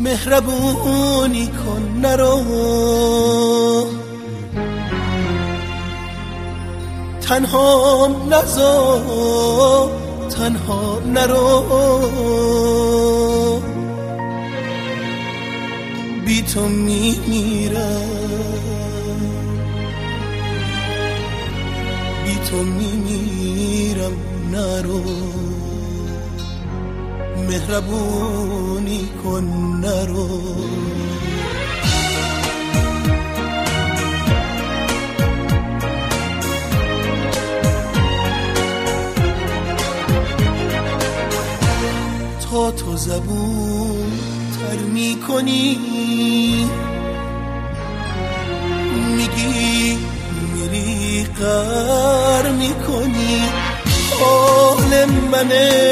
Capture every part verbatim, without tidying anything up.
مهربونی کن نرو، تنها نذار، تنها نرو، بی تو میمیرم، بی تو میمیرم نرو، مهربونی کن نرو. تا تو زبون تر می کنی، میگی میری قر می کنی، حال من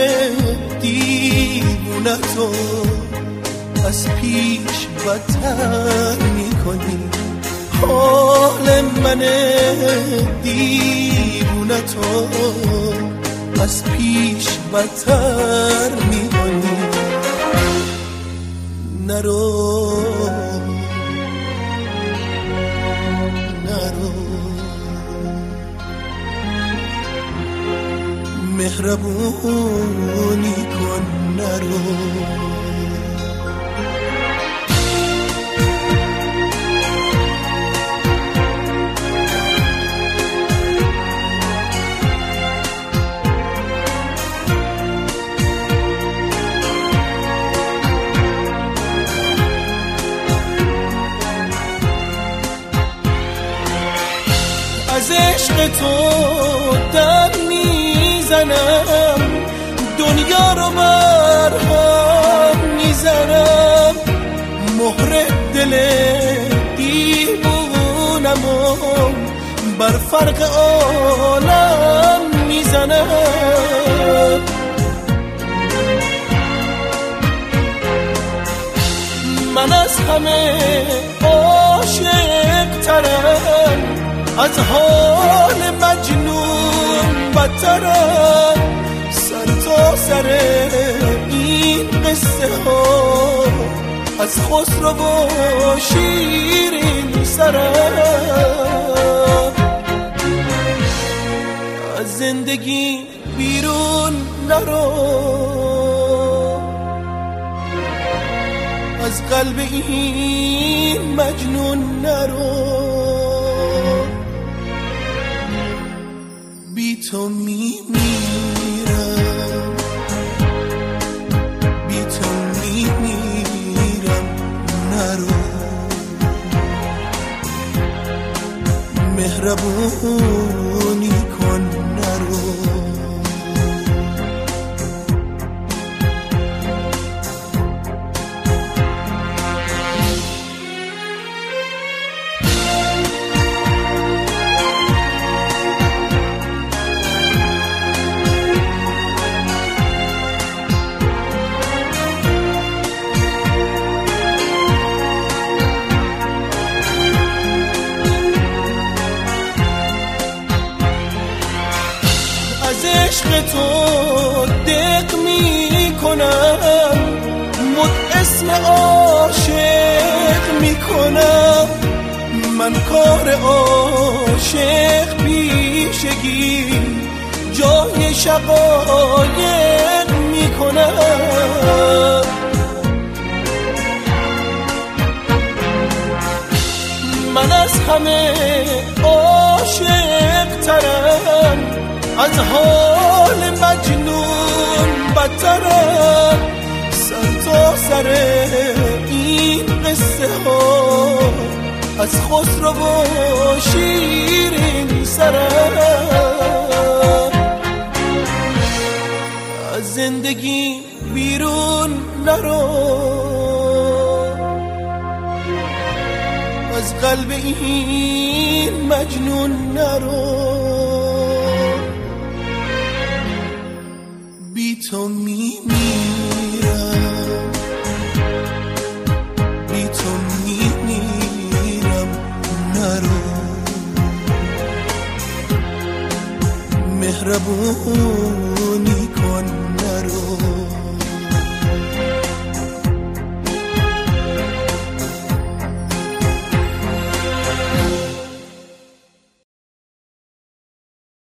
دیوونه تو از پیش بدتر می کنی، حال من دیوونه تو از پیش بدتر می کنی. نرو نرو، مهربونی کن نرو. از عشق تو دم میزنم، دنیا رو برهم میزنم، مهر دل دیوونم و بر فرق عالم میزنم. من از همه عاشق ترم، از حال مجنون بدترم، سر تا سر این قصه ها از خسرو و شیرین سرم. از زندگی بیرون نرو، از قلب این مجنون نرو، بی تو میمیرم، بی تو میمیرم نرو، مهربونی کن نرو. از عشق تو دق می کنم، مد اسم عاشق می کنم، من کار عاشق پیشگی جای شقایق می کنم. من از همه عاشق ترم، از حال مجنون بدترم، سر تا سر این قصه ها از خسرو و شیرین سرم. از زندگی بیرون نرو، از قلب این مجنون نرو، بی تو میمیرم، بی تو میمیرم نرو، مهربونی کن نرو.